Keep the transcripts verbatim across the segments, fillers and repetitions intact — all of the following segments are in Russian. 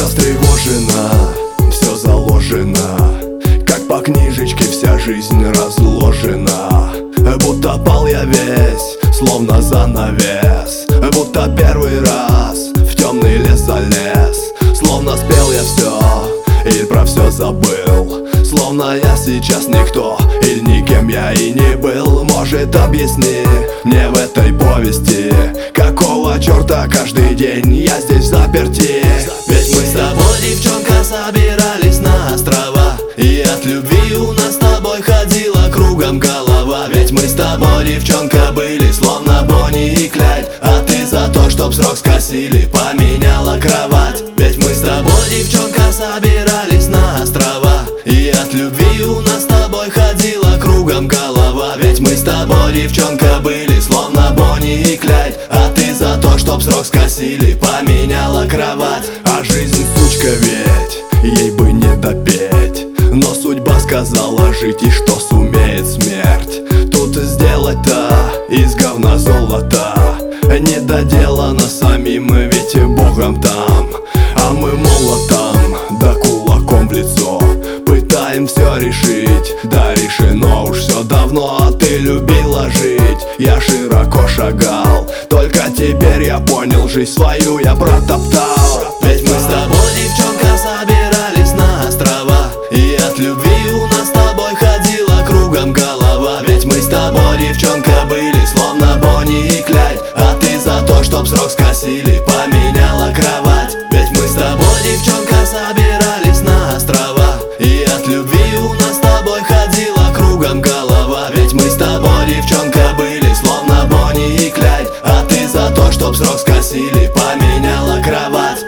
встревожена, все заложено, как по книжечке вся жизнь разложена. Будто пал я весь, словно занавес, будто первый раз в темный лес залез. Словно спел я все и про все забыл, словно я сейчас никто или никем я и не был. Может, объясни мне в этой повести, какого черта каждый день я здесь заперти? Ведь мы с тобой, девчонка, собирались на острова, и от любви у нас с тобой ходила кругом голова. Ведь мы с тобой, девчонка, были словно Бонни и Клайд, а ты за то, чтоб срок скосили, поменяла кровать. Ведь мы с тобой, девчонка, собирались на острова, и от любви у нас с тобой ходила кругом голова. Ведь мы с тобой, девчонка, были словно Бонни и Клайд, а ты за то, чтоб срок скосили, поменяла кровать. А жизнь сучка ведь, ей бы не допеть, но судьба сказала жить, и что сумеет смерть тут сделать-то из говна золота. Не доделано самим, ведь Богом там, а мы молотом да кулаком в лицо пытаем все решить. Да решено уж все давно, а ты любила жить. Я широко шагал, только теперь я понял, жизнь свою я протоптал. Ведь мы с тобой, девчонка, собирались на острова, и от любви у нас с тобой ходила кругом голова. Ведь мы с тобой, девчонка, были словно Бонни и Клайд, а ты за то, чтоб срок скосили, поменяла кровать. Ведь мы с тобой, девчонка, собирались на острова, и от любви у нас с тобой ходила кругом голова. Ведь мы с тобой, девчонка, были словно Бонни и Клайд, а ты за то, чтоб срок скосили, поменяла кровать.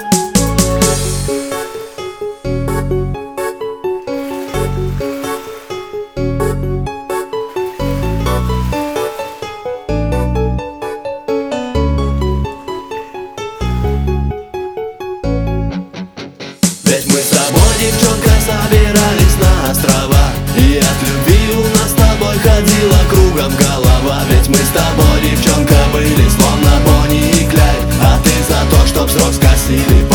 Ведь мы с тобой, девчонка, собирались на острова, и от любви у нас с тобой ходила кругом голова. Ведь мы с тобой, девчонка, были словно Бонни и Клайд, а ты за то, чтоб срок скосили,